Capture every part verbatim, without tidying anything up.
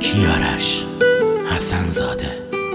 کیارش حسن زاده.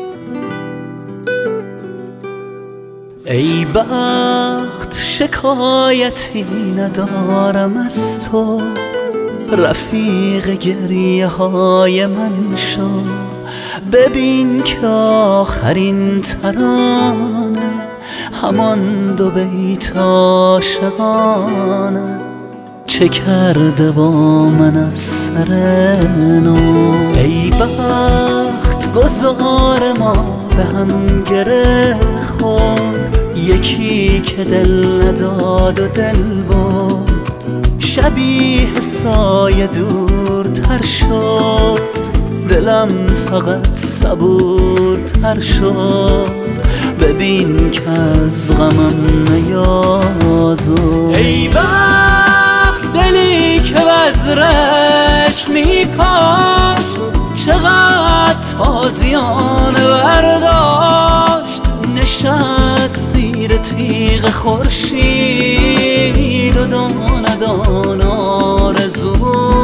ای بخت شکایتی ندارم از تو، رفیق گریه های من شو. ببین که آخرین ترانه همان دو بیت عاشقانه، چه کرده با من از سر نو. ای بخت گذار ما به هم گره خورد، یکی که دل نداد و دل برد. شبیه سایه دورتر شد، دلم فقط صبورتر شد. ببین که از غمم نیازرد. ای بخت دلی که بذرش میکاشت، چقدر تازیانه برداشت. نشست زیر تیغ خورشید و دانه دانه آرزو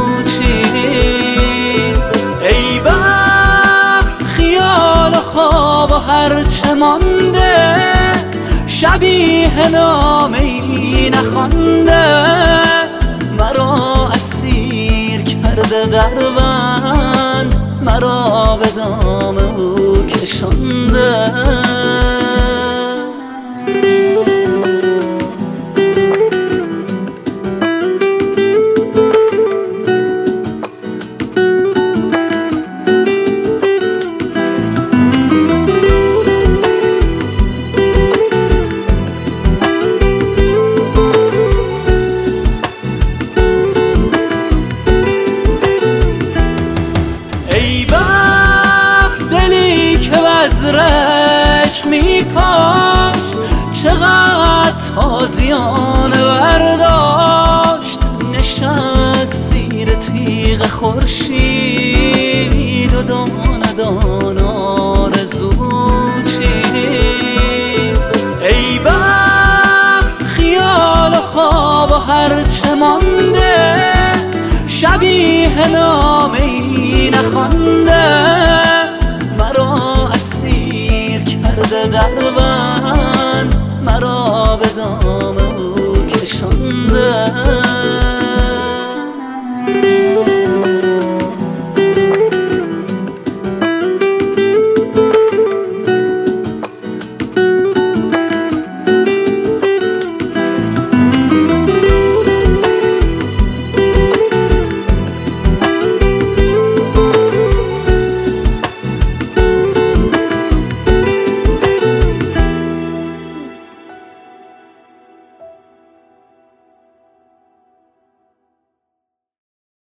چید. ای بخت خیال و خواب و هرچه مانده، شبیه نامه‌ای نخوانده. مرا اسیر کرده در بند، مرا به دام او کشانده. بذرش میکاشت، چقدر تازیانه برداشت. نشست زیر تیغ خورشید و دانه دانه آرزو چید. ای بخت خیال و خواب و هرچه مانده، شبیه نامه‌ای نخوانده. مرا اسیر کرده در